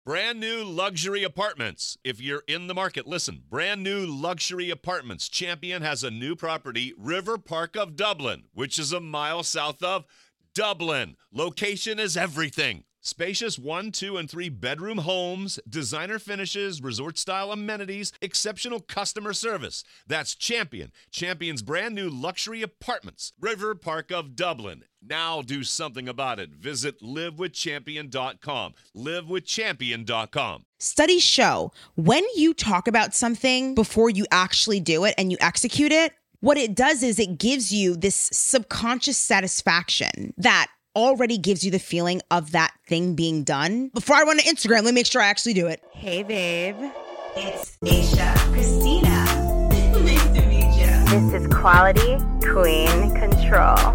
Brand new luxury apartments. If you're in the market, listen. Brand new luxury apartments. Champion has a new property, River Park of Dublin, which is a mile south of Dublin. Location is everything. Spacious 1, 2, and 3 bedroom homes, designer finishes, resort-style amenities, exceptional customer service. That's Champion. Champion's brand new luxury apartments, River Park of Dublin. Now do something about it. Visit livewithchampion.com. Livewithchampion.com. Studies show when you talk about something before you actually do it and you execute it, what it does is it gives you this subconscious satisfaction that already gives you the feeling of that thing being done. Before I run to Instagram, let me make sure I actually do it. Hey, babe. It's Aisha, Christina. Nice to meet you. This is Quality Queen Control.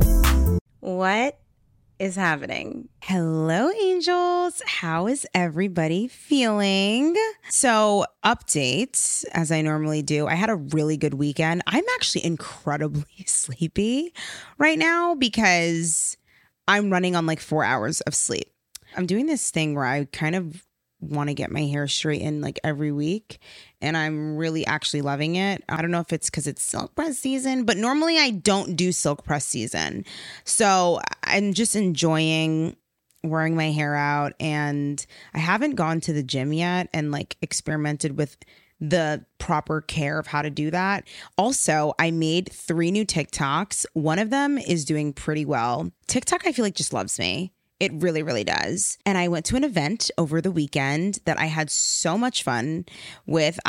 What is happening? Hello, angels. How is everybody feeling? So, update, as I normally do. I had a really good weekend. I'm actually incredibly sleepy right now because I'm running on like 4 hours of sleep. I'm doing this thing where I kind of want to get my hair straightened like every week, and I'm really actually loving it. I don't know if it's because it's silk press season, but normally I don't do silk press season. So I'm just enjoying wearing my hair out, and I haven't gone to the gym yet and like experimented with the proper care of how to do that. Also, I made 3 new TikToks. One of them is doing pretty well. TikTok, I feel like, just loves me. It really, really does. And I went to an event over the weekend that I had so much fun with.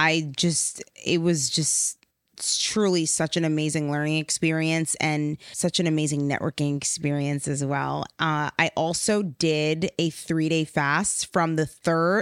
It was just truly such an amazing learning experience and such an amazing networking experience as well. I also did a 3-day fast from the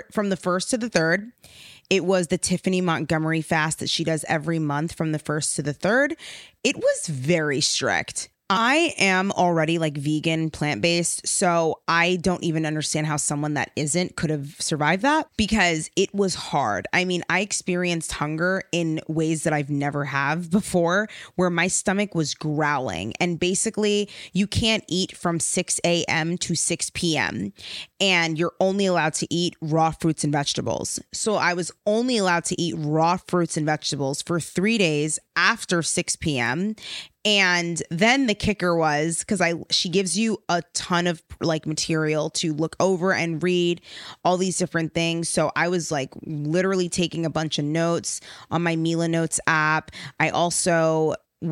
1st to the 3rd. It was the Tiffany Montgomery fast that she does every month from the 1st to the 3rd. It was very strict. I am already like vegan, plant-based, so I don't even understand how someone that isn't could have survived that because it was hard. I mean, I experienced hunger in ways that I've never have before, where my stomach was growling. And basically, you can't eat from 6 a.m. to 6 p.m. and you're only allowed to eat raw fruits and vegetables. So I was only allowed to eat raw fruits and vegetables for 3 days after 6 p.m. And then the kicker was because she gives you a ton of like material to look over and read all these different things. So I was like literally taking a bunch of notes on my Mila Notes app. I also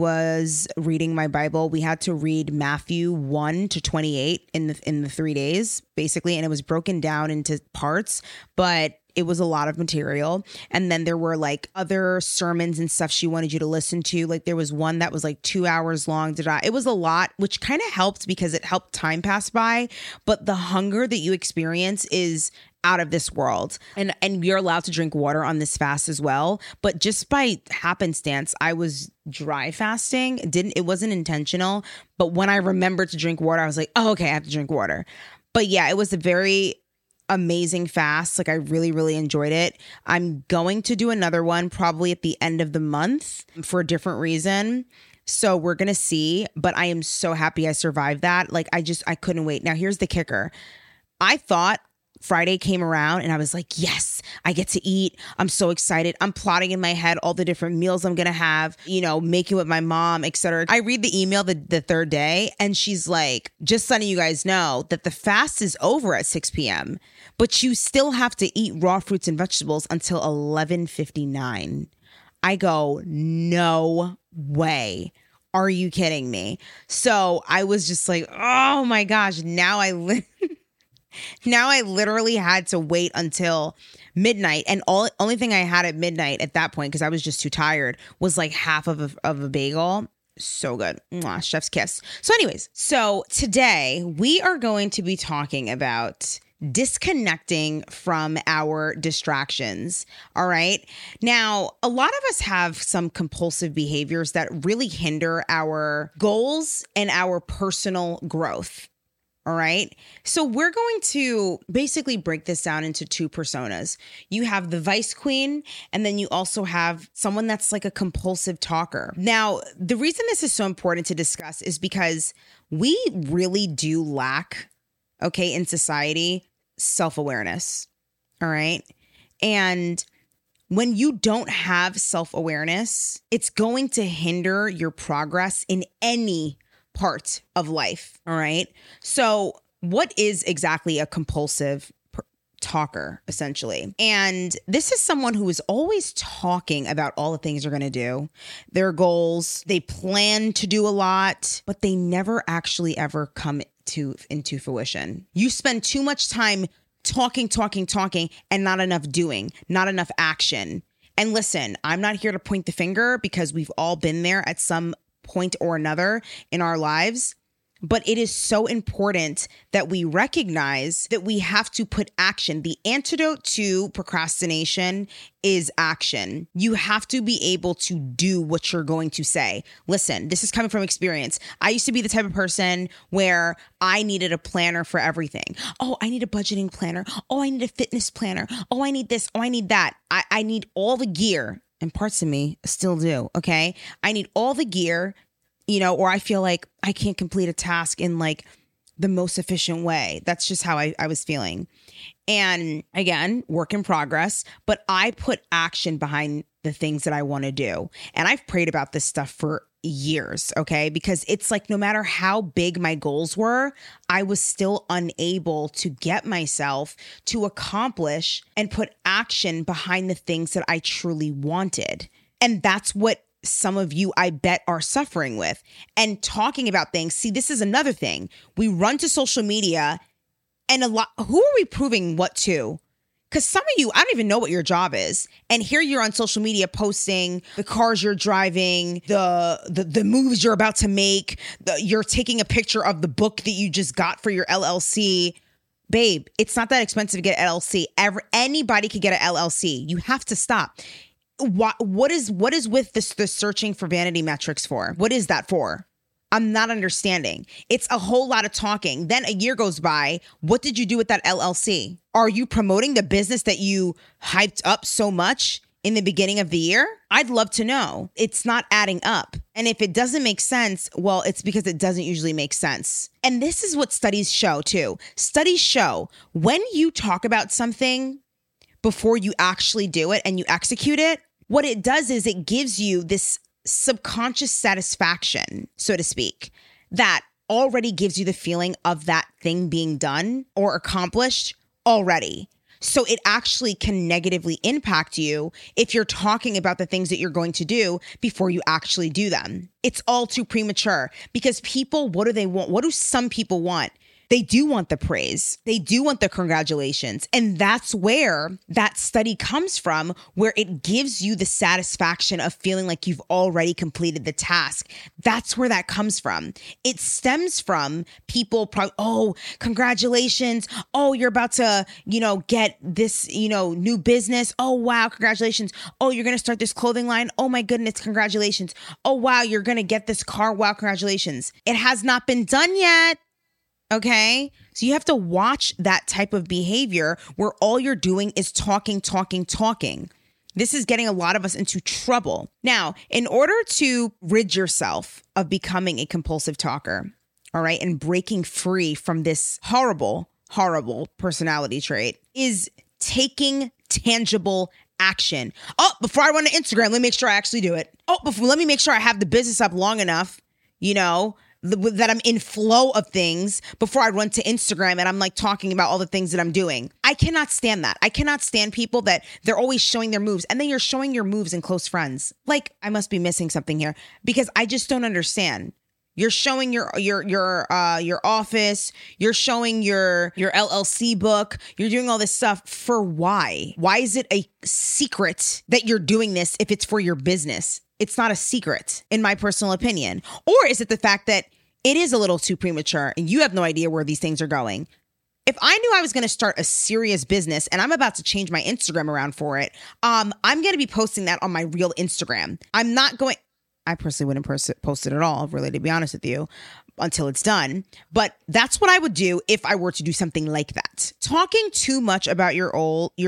was reading my Bible. We had to read Matthew 1 to 28 in the 3 days, basically. And it was broken down into parts, but it was a lot of material. And then there were like other sermons and stuff she wanted you to listen to. Like there was one that was like 2 hours long. It was a lot, which kind of helped because it helped time pass by. But the hunger that you experience is out of this world. And you're allowed to drink water on this fast as well. But just by happenstance, I was dry fasting. It wasn't intentional. But when I remembered to drink water, I was like, oh, okay, I have to drink water. But yeah, it was a very amazing fast. Like I really, really enjoyed it. I'm going to do another one probably at the end of the month for a different reason. So we're going to see, but I am so happy I survived that. Like I couldn't wait. Now here's the kicker. I thought Friday came around and I was like, yes, I get to eat. I'm so excited. I'm plotting in my head all the different meals I'm going to have, making with my mom, etc. I read the email the 3rd day and she's like, just letting you guys know that the fast is over at 6 p.m., but you still have to eat raw fruits and vegetables until 11:59. I go, no way. Are you kidding me? So I was just like, oh my gosh, now I literally had to wait until midnight. And only thing I had at midnight at that point, because I was just too tired, was like half of a bagel. So good. Mwah, chef's kiss. So anyways, today we are going to be talking about disconnecting from our distractions. All right. Now, a lot of us have some compulsive behaviors that really hinder our goals and our personal growth. All right. So we're going to basically break this down into 2 personas. You have the vice queen, and then you also have someone that's like a compulsive talker. Now, the reason this is so important to discuss is because we really do lack, in society, self-awareness. All right. And when you don't have self-awareness, it's going to hinder your progress in any part of life. All right. So what is exactly a compulsive talker, essentially? And this is someone who is always talking about all the things they're going to do, their goals. They plan to do a lot, but they never actually ever come into fruition. You spend too much time talking, and not enough doing, not enough action. And listen, I'm not here to point the finger because we've all been there at some point or another in our lives. But it is so important that we recognize that we have to put action. The antidote to procrastination is action. You have to be able to do what you're going to say. Listen, this is coming from experience. I used to be the type of person where I needed a planner for everything. Oh, I need a budgeting planner. Oh, I need a fitness planner. Oh, I need this. Oh, I need that. I need all the gear, and parts of me still do. Okay. I need all the gear, or I feel like I can't complete a task in like the most efficient way. That's just how I was feeling. And again, work in progress, but I put action behind the things that I want to do. And I've prayed about this stuff for years, okay? Because it's like no matter how big my goals were, I was still unable to get myself to accomplish and put action behind the things that I truly wanted. And that's what some of you, I bet, are suffering with. And talking about things. See, this is another thing. We run to social media and who are we proving what to? Because some of you, I don't even know what your job is. And here you're on social media posting the cars you're driving, the moves you're about to make. You're taking a picture of the book that you just got for your LLC. Babe, it's not that expensive to get an LLC. Anybody could get an LLC. You have to stop. What is with this searching for vanity metrics for? What is that for? I'm not understanding. It's a whole lot of talking. Then a year goes by. What did you do with that LLC? Are you promoting the business that you hyped up so much in the beginning of the year? I'd love to know. It's not adding up. And if it doesn't make sense, well, it's because it doesn't usually make sense. And this is what studies show too. Studies show when you talk about something before you actually do it and you execute it, what it does is it gives you this subconscious satisfaction, so to speak, that already gives you the feeling of that thing being done or accomplished already. So it actually can negatively impact you if you're talking about the things that you're going to do before you actually do them. It's all too premature because people, what do they want? What do some people want? They do want the praise. They do want the congratulations. And that's where that study comes from, where it gives you the satisfaction of feeling like you've already completed the task. That's where that comes from. It stems from people probably, oh, congratulations. Oh, you're about to, get this, new business. Oh, wow. Congratulations. Oh, you're going to start this clothing line. Oh my goodness. Congratulations. Oh, wow. You're going to get this car. Wow. Congratulations. It has not been done yet. Okay. So you have to watch that type of behavior where all you're doing is talking. This is getting a lot of us into trouble. Now, in order to rid yourself of becoming a compulsive talker, all right, and breaking free from this horrible personality trait is taking tangible action. Oh, before I run to Instagram, let me make sure I actually do it. Oh, let me make sure I have the business up long enough, that I'm in flow of things before I run to Instagram and I'm like talking about all the things that I'm doing. I cannot stand that. I cannot stand people that they're always showing their moves and then you're showing your moves in close friends. Like, I must be missing something here because I just don't understand. You're showing your office, you're showing your LLC book, you're doing all this stuff for why? Why is it a secret that you're doing this if it's for your business? It's not a secret, in my personal opinion. Or is it the fact that it is a little too premature and you have no idea where these things are going? If I knew I was going to start a serious business and I'm about to change my Instagram around for it, I'm going to be posting that on my real Instagram. I personally wouldn't post it at all, really, to be honest with you, until it's done. But that's what I would do if I were to do something like that. Talking too much about your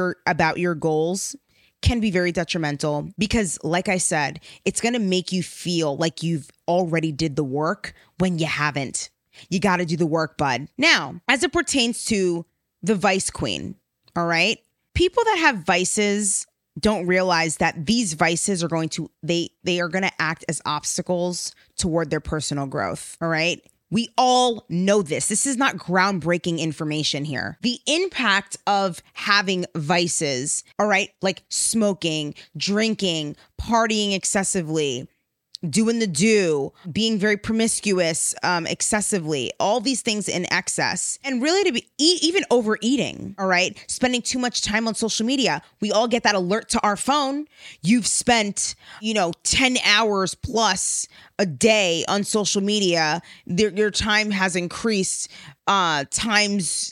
goals can be very detrimental because, like I said, it's going to make you feel like you've already did the work when you haven't. You got to do the work, bud. Now, as it pertains to the vice queen, all right? people that have vices don't realize that these vices are going to, they are going to act as obstacles toward their personal growth. All right. We all know this. This is not groundbreaking information here. The impact of having vices, all right, like smoking, drinking, partying excessively, doing the do, being very promiscuous excessively, all these things in excess, and really to be even overeating, all right? Spending too much time on social media. We all get that alert to our phone. You've spent, 10 hours plus a day on social media. Your time has increased times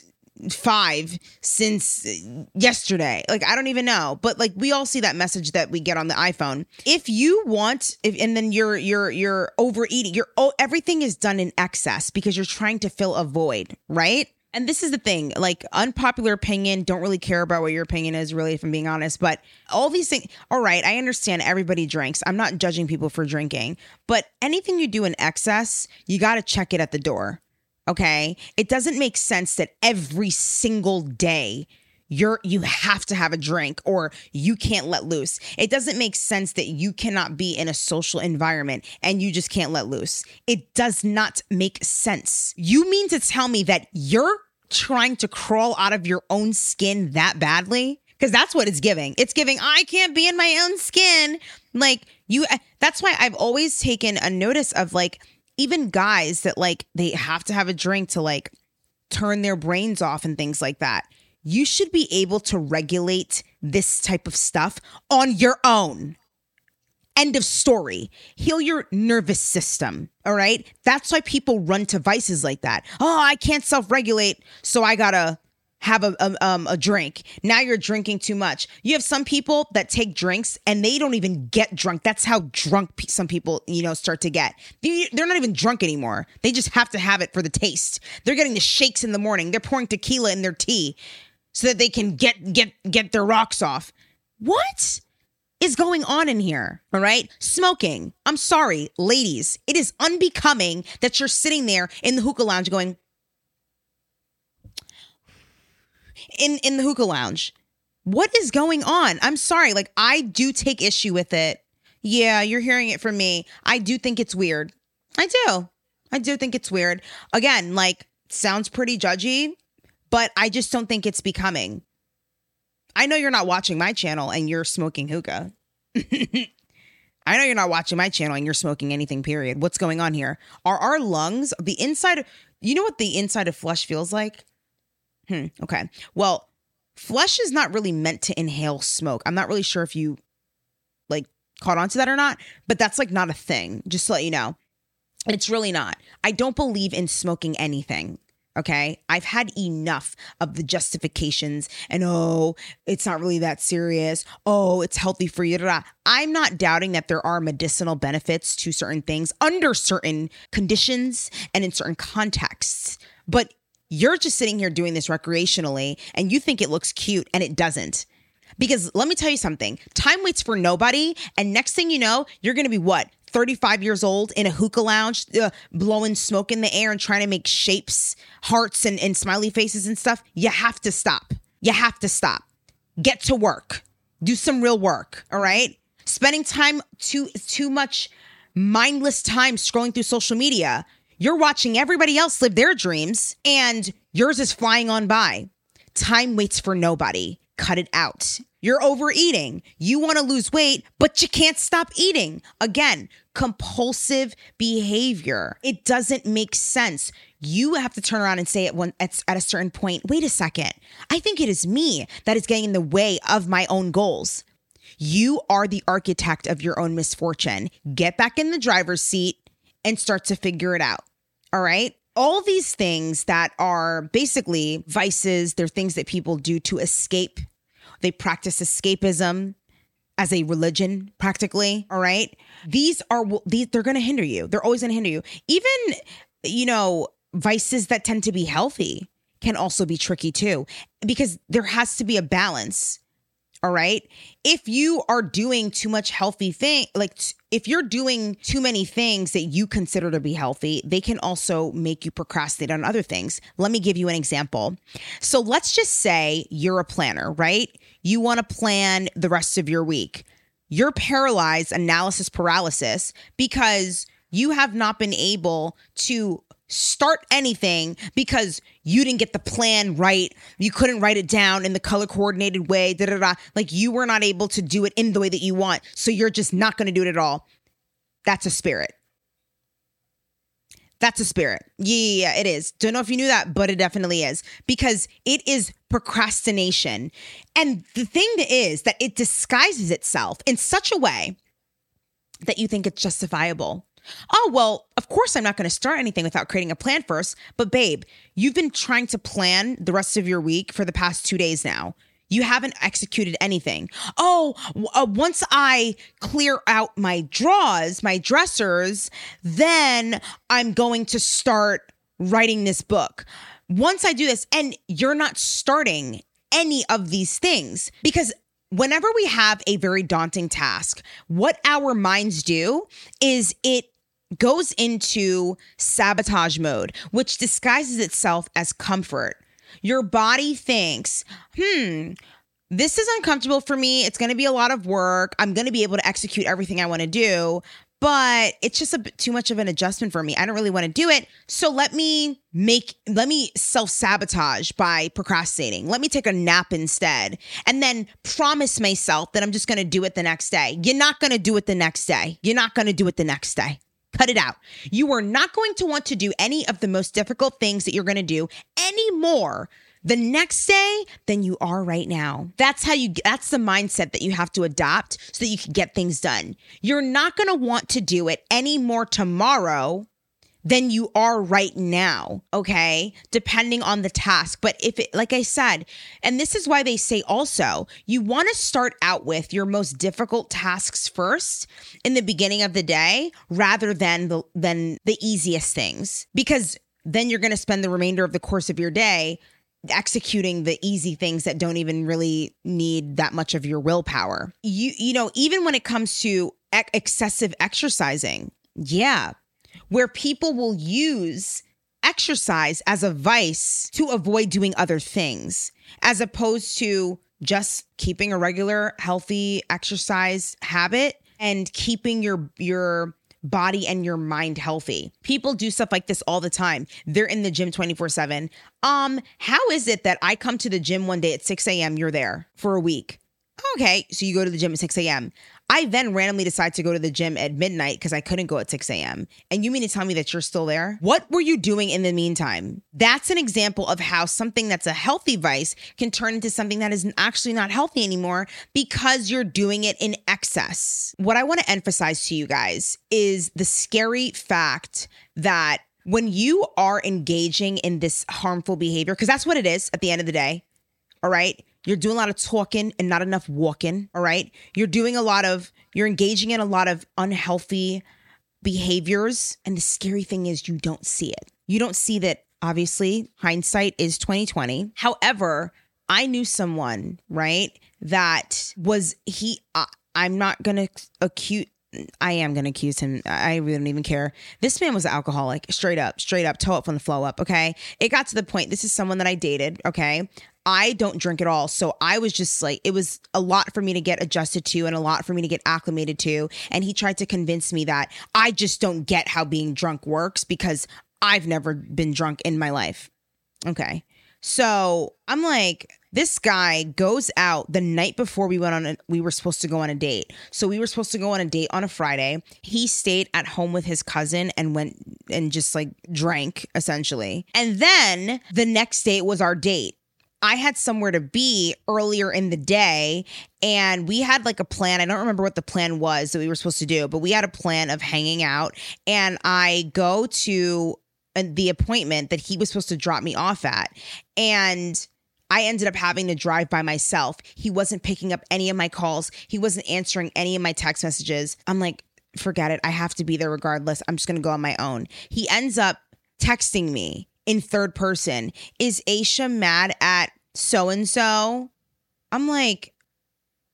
5 since yesterday. Like, I don't even know, but like we all see that message that we get on the iPhone. If you want, and then you're overeating, everything is done in excess because you're trying to fill a void, right? And this is the thing, like unpopular opinion, don't really care about what your opinion is really, if I'm being honest, but all these things, all right, I understand everybody drinks. I'm not judging people for drinking, but anything you do in excess, you got to check it at the door. Okay, it doesn't make sense that every single day you have to have a drink or you can't let loose. It doesn't make sense that you cannot be in a social environment and you just can't let loose. It does not make sense. You mean to tell me that you're trying to crawl out of your own skin that badly? Because that's what it's giving. It's giving, I can't be in my own skin. Like that's why I've always taken a notice of like, even guys that like they have to have a drink to like turn their brains off and things like that. You should be able to regulate this type of stuff on your own. End of story. Heal your nervous system. All right. That's why people run to vices like that. Oh, I can't self-regulate, so I gotta have a drink. Now you're drinking too much. You have some people that take drinks and they don't even get drunk. That's how drunk some people, start to get. They're not even drunk anymore. They just have to have it for the taste. They're getting the shakes in the morning. They're pouring tequila in their tea so that they can get their rocks off. What is going on in here? All right. Smoking. I'm sorry, ladies. It is unbecoming that you're sitting there in the hookah lounge going, in the hookah lounge. What is going on? I'm sorry. Like, I do take issue with it. Yeah, you're hearing it from me. I do think it's weird. I do think it's weird. Again, like, sounds pretty judgy, but I just don't think it's becoming. I know you're not watching my channel and you're smoking hookah. I know you're not watching my channel and you're smoking anything, period. What's going on here? Are our lungs, the inside, you know what the inside of flesh feels like? Okay. Well, flesh is not really meant to inhale smoke. I'm not really sure if you like caught on to that or not, but that's like not a thing. Just to let you know, it's really not. I don't believe in smoking anything. Okay. I've had enough of the justifications and, oh, it's not really that serious. Oh, it's healthy for you. I'm not doubting that there are medicinal benefits to certain things under certain conditions and in certain contexts, but you're just sitting here doing this recreationally and you think it looks cute and it doesn't. Because let me tell you something, time waits for nobody. And next thing you know, you're going to be 35 years old in a hookah lounge, blowing smoke in the air and trying to make shapes, hearts and smiley faces and stuff. You have to stop. Get to work. Do some real work. All right. Spending time too much mindless time scrolling through social media. You're watching everybody else live their dreams and yours is flying on by. Time waits for nobody. Cut it out. You're overeating. You want to lose weight, but you can't stop eating. Again, compulsive behavior. It doesn't make sense. You have to turn around and say at a certain point, wait a second. I think it is me that is getting in the way of my own goals. You are the architect of your own misfortune. Get back in the driver's seat and start to figure it out. All right. All these things that are basically vices, they're things that people do to escape. They practice escapism as a religion, practically. All right. They're going to hinder you. They're always going to hinder you. Even, vices that tend to be healthy can also be tricky too, because there has to be a balance. All right. If you are doing too much healthy thing, if you're doing too many things that you consider to be healthy, they can also make you procrastinate on other things. Let me give you an example. So let's just say you're a planner, right? You want to plan the rest of your week. You're paralyzed, analysis paralysis, because you have not been able to start anything because you didn't get the plan right. You couldn't write it down in the color coordinated way. Like you were not able to do it in the way that you want. So you're just not going to do it at all. That's a spirit. That's a spirit. Yeah, it is. Don't know if you knew that, but it definitely is, because it is procrastination. And the thing is that it disguises itself in such a way that you think it's justifiable. Oh, well, of course I'm not going to start anything without creating a plan first. But babe, you've been trying to plan the rest of your week for the past 2 days now. You haven't executed anything. Oh, once I clear out my drawers, my dressers, then I'm going to start writing this book. Once I do this, and you're not starting any of these things, because whenever we have a very daunting task, what our minds do is it goes into sabotage mode, which disguises itself as comfort. Your body thinks, this is uncomfortable for me. It's going to be a lot of work. I'm going to be able to execute everything I want to do, but it's just a bit too much of an adjustment for me. I don't really want to do it. So let me self-sabotage by procrastinating. Let me take a nap instead, and then promise myself that I'm just going to do it the next day. You're not going to do it the next day. You're not going to do it the next day. Cut it out. You are not going to want to do any of the most difficult things that you're going to do anymore the next day than you are right now. That's the mindset that you have to adopt so that you can get things done. You're not going to want to do it any more tomorrow than you are right now, okay? Depending on the task. But like I said, and this is why they say also, you want to start out with your most difficult tasks first in the beginning of the day rather than the easiest things, because then you're going to spend the remainder of the course of your day executing the easy things that don't even really need that much of your willpower. You know, even when it comes to excessive exercising, where people will use exercise as a vice to avoid doing other things, as opposed to just keeping a regular, healthy exercise habit and keeping your body and your mind healthy. People do stuff like this all the time. They're in the gym 24/7. How is it that I come to the gym one day at 6 a.m., you're there for a week? Okay, so you go to the gym at 6 a.m. I then randomly decide to go to the gym at midnight because I couldn't go at 6 a.m. And you mean to tell me that you're still there? What were you doing in the meantime? That's an example of how something that's a healthy vice can turn into something that is actually not healthy anymore because you're doing it in excess. What I want to emphasize to you guys is the scary fact that when you are engaging in this harmful behavior, because that's what it is at the end of the day, all right? You're doing a lot of talking and not enough walking, all right? You're engaging in a lot of unhealthy behaviors. And the scary thing is you don't see it. You don't see that, obviously, hindsight is 20/20. However, I knew someone, right, that was, I'm not going to accuse, I am going to accuse him. I really don't even care. This man was an alcoholic, straight up, toe up from the flow up, okay? It got to the point, this is someone that I dated, okay? I don't drink at all. So I was just like, it was a lot for me to get adjusted to and a lot for me to get acclimated to. And he tried to convince me that I just don't get how being drunk works because I've never been drunk in my life. Okay. So I'm like, this guy goes out the night before we were supposed to go on a date. So we were supposed to go on a date on a Friday. He stayed at home with his cousin and went and just like drank essentially. And then the next day was our date. I had somewhere to be earlier in the day and we had like a plan. I don't remember what the plan was that we were supposed to do, but we had a plan of hanging out, and I go to the appointment that he was supposed to drop me off at. And I ended up having to drive by myself. He wasn't picking up any of my calls. He wasn't answering any of my text messages. I'm like, forget it. I have to be there regardless. I'm just going to go on my own. He ends up texting me in third person. Is Aisha mad at so-and-so? I'm like,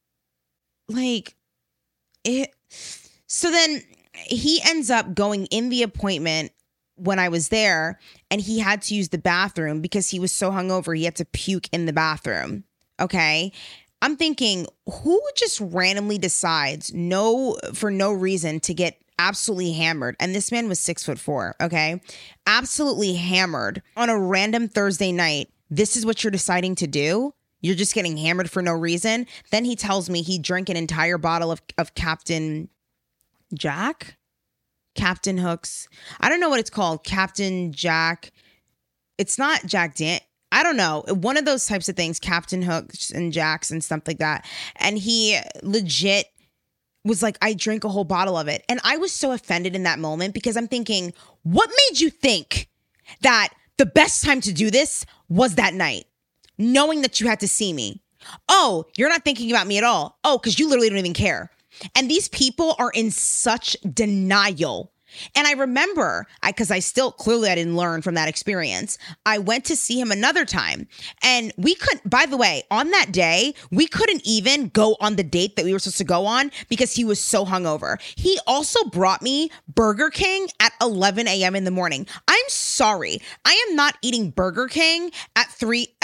like it. So then he ends up going in the appointment when I was there, and he had to use the bathroom because he was so hungover. He had to puke in the bathroom. Okay. I'm thinking, who just randomly decides for no reason to get absolutely hammered? And this man was 6'4", okay? Absolutely hammered on a random Thursday night. This is what you're deciding to do? You're just getting hammered for no reason? Then he tells me he drank an entire bottle of Captain Jack? Captain Hooks. I don't know what it's called. Captain Jack. It's not Jack I don't know. One of those types of things, Captain Hooks and Jacks and stuff like that. And he legit was like, I drank a whole bottle of it. And I was so offended in that moment because I'm thinking, what made you think that the best time to do this was that night, knowing that you had to see me? Oh, you're not thinking about me at all. Oh, because you literally don't even care. And these people are in such denial. And I remember, because I didn't learn from that experience. I went to see him another time, and we couldn't, by the way, on that day, we couldn't even go on the date that we were supposed to go on because he was so hungover. He also brought me Burger King at 11 a.m. in the morning. I'm sorry. I am not eating Burger King at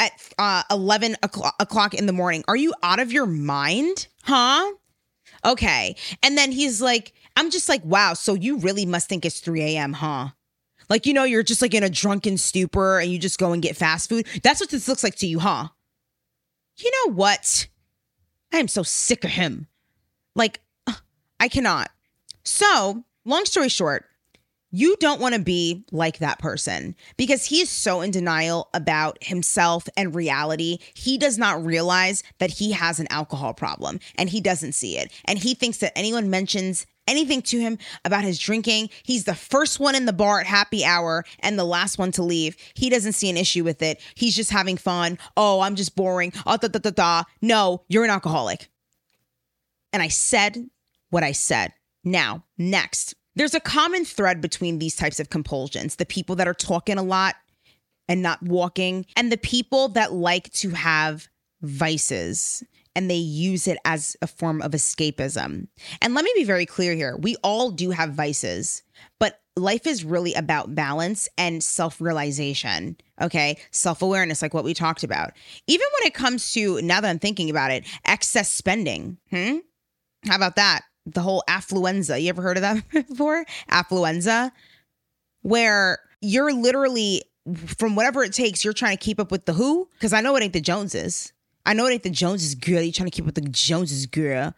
11 o'clock in the morning. Are you out of your mind? Huh? Okay. And then he's like, I'm just like, wow, so you really must think it's 3 a.m., huh? Like, you're just like in a drunken stupor and you just go and get fast food. That's what this looks like to you, huh? You know what? I am so sick of him. Like, I cannot. So, long story short, you don't want to be like that person because he is so in denial about himself and reality. He does not realize that he has an alcohol problem and he doesn't see it. And he thinks that anyone mentions anything to him about his drinking, he's the first one in the bar at happy hour and the last one to leave. He doesn't see an issue with it. He's just having fun. Oh, I'm just boring. No, you're an alcoholic. And I said what I said. Now, next. There's a common thread between these types of compulsions, the people that are talking a lot and not walking, and the people that like to have vices and they use it as a form of escapism. And let me be very clear here. We all do have vices, but life is really about balance and self-realization, okay? Self-awareness, like what we talked about. Even when it comes to, now that I'm thinking about it, excess spending. How about that? The whole affluenza. You ever heard of that before? Affluenza, where you're literally, from whatever it takes, you're trying to keep up with the who? Because I know it ain't the Joneses. I know it ain't the Joneses, girl. You're trying to keep up with the Joneses, girl.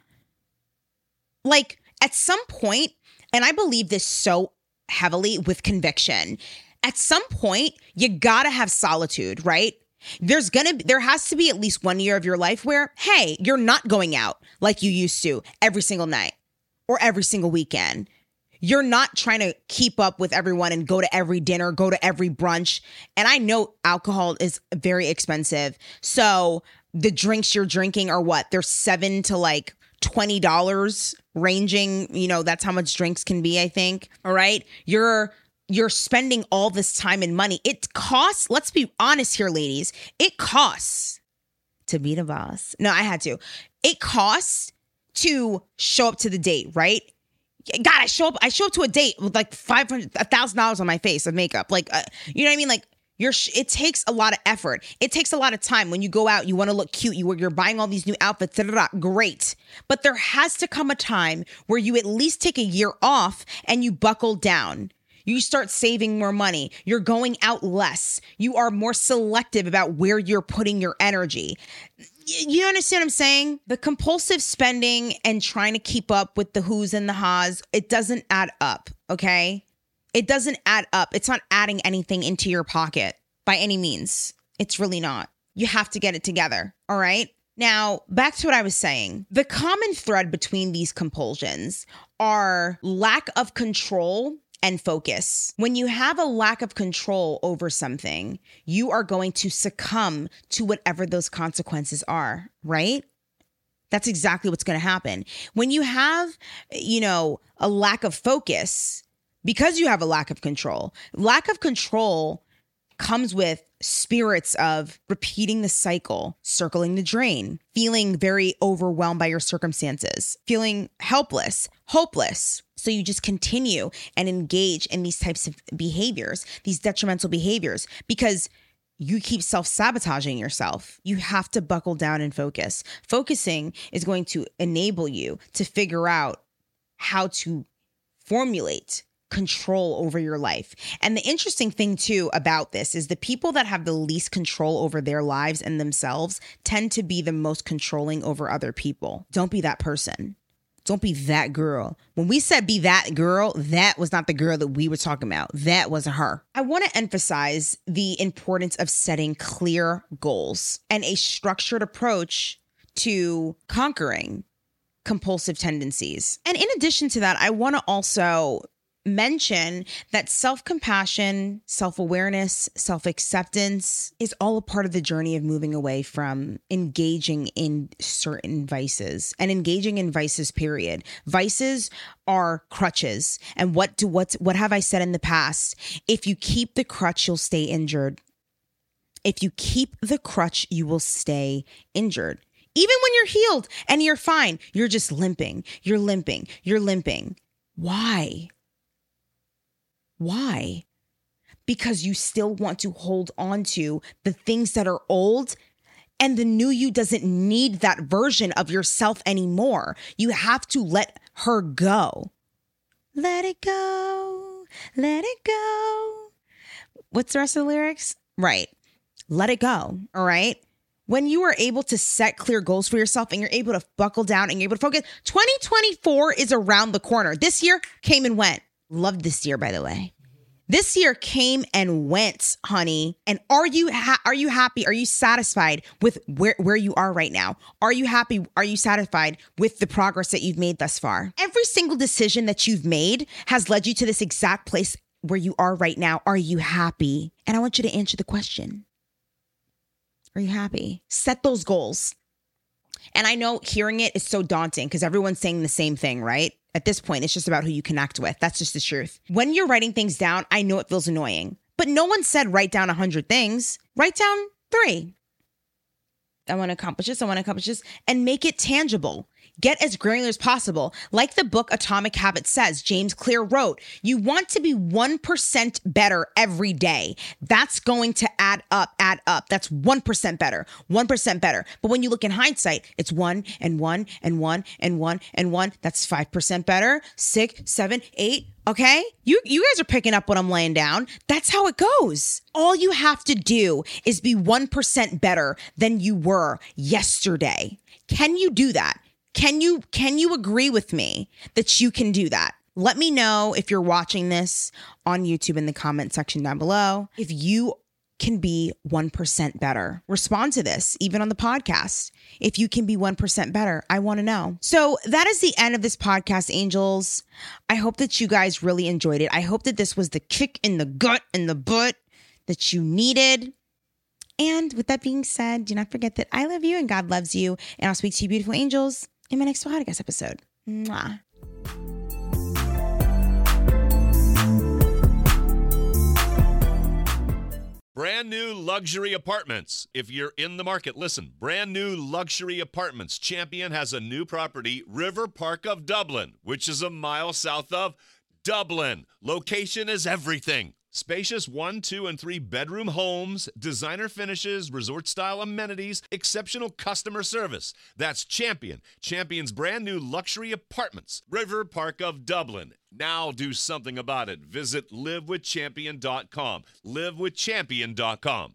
Like, at some point, and I believe this so heavily with conviction, at some point, you gotta have solitude, right? There has to be at least 1 year of your life where, hey, you're not going out like you used to every single night or every single weekend. You're not trying to keep up with everyone and go to every dinner, go to every brunch. And I know alcohol is very expensive. So the drinks you're drinking are what? They're $7 to like $20 ranging. That's how much drinks can be, I think. All right. You're spending all this time and money. It costs, let's be honest here, ladies. It costs to be the boss. No, I had to. It costs to show up to the date, right? God, I show up to a date with like $1,000 on my face of makeup. Like, you know what I mean? Like, it takes a lot of effort. It takes a lot of time. When you go out, you want to look cute. You're buying all these new outfits. Great. But there has to come a time where you at least take a year off and you buckle down. You start saving more money. You're going out less. You are more selective about where you're putting your energy. You understand what I'm saying? The compulsive spending and trying to keep up with the who's and the ha's, it doesn't add up, okay? It doesn't add up. It's not adding anything into your pocket by any means. It's really not. You have to get it together, all right? Now, back to what I was saying. The common thread between these compulsions are lack of control and focus. When you have a lack of control over something, you are going to succumb to whatever those consequences are, right? That's exactly what's going to happen. When you have, a lack of focus, because you have a lack of control comes with spirits of repeating the cycle, circling the drain, feeling very overwhelmed by your circumstances, feeling helpless, hopeless. So you just continue and engage in these types of behaviors, these detrimental behaviors, because you keep self-sabotaging yourself. You have to buckle down and focus. Focusing is going to enable you to figure out how to formulate control over your life. And the interesting thing too about this is the people that have the least control over their lives and themselves tend to be the most controlling over other people. Don't be that person. Don't be that girl. When we said be that girl, that was not the girl that we were talking about. That wasn't her. I want to emphasize the importance of setting clear goals and a structured approach to conquering compulsive tendencies. And in addition to that, I want to also mention that self-compassion, self-awareness, self-acceptance is all a part of the journey of moving away from engaging in certain vices and engaging in vices, period. Vices are crutches. And what have I said in the past? If you keep the crutch, you'll stay injured. If you keep the crutch, you will stay injured. Even when you're healed and you're fine, you're just limping. You're limping. You're limping. Why? Why? Because you still want to hold on to the things that are old, and the new you doesn't need that version of yourself anymore. You have to let her go. Let it go. Let it go. What's the rest of the lyrics? Right. Let it go. All right. When you are able to set clear goals for yourself and you're able to buckle down and you're able to focus, 2024 is around the corner. This year came and went. Loved this year, by the way. This year came and went, honey. And are you happy? Are you satisfied with where you are right now? Are you happy? Are you satisfied with the progress that you've made thus far? Every single decision that you've made has led you to this exact place where you are right now. Are you happy? And I want you to answer the question. Are you happy? Set those goals. And I know hearing it is so daunting because everyone's saying the same thing, right? At this point, it's just about who you connect with. That's just the truth. When you're writing things down, I know it feels annoying, but no one said write down 100 things. Write down 3. I want to accomplish this. I want to accomplish this, and make it tangible. Get as granular as possible. Like the book Atomic Habits says, James Clear wrote, you want to be 1% better every day. That's going to add up. That's 1% better, 1% better. But when you look in hindsight, it's 1 and 1 and 1 and 1 and 1. That's 5% better, 6, 7, 8. Okay? You guys are picking up what I'm laying down. That's how it goes. All you have to do is be 1% better than you were yesterday. Can you do that? Can you agree with me that you can do that? Let me know if you're watching this on YouTube in the comment section down below. If you can be 1% better, respond to this, even on the podcast. If you can be 1% better, I want to know. So that is the end of this podcast, angels. I hope that you guys really enjoyed it. I hope that this was the kick in the gut and the butt that you needed. And with that being said, do not forget that I love you and God loves you. And I'll speak to you, beautiful angels, in my next podcast episode. Mwah. Brand new luxury apartments. If you're in the market, listen. Brand new luxury apartments. Champion has a new property, River Park of Dublin, which is a mile south of Dublin. Location is everything. Spacious 1, 2, and 3 bedroom homes, designer finishes, resort-style amenities, exceptional customer service. That's Champion. Champion's brand new luxury apartments, River Park of Dublin. Now do something about it. Visit livewithchampion.com. livewithchampion.com.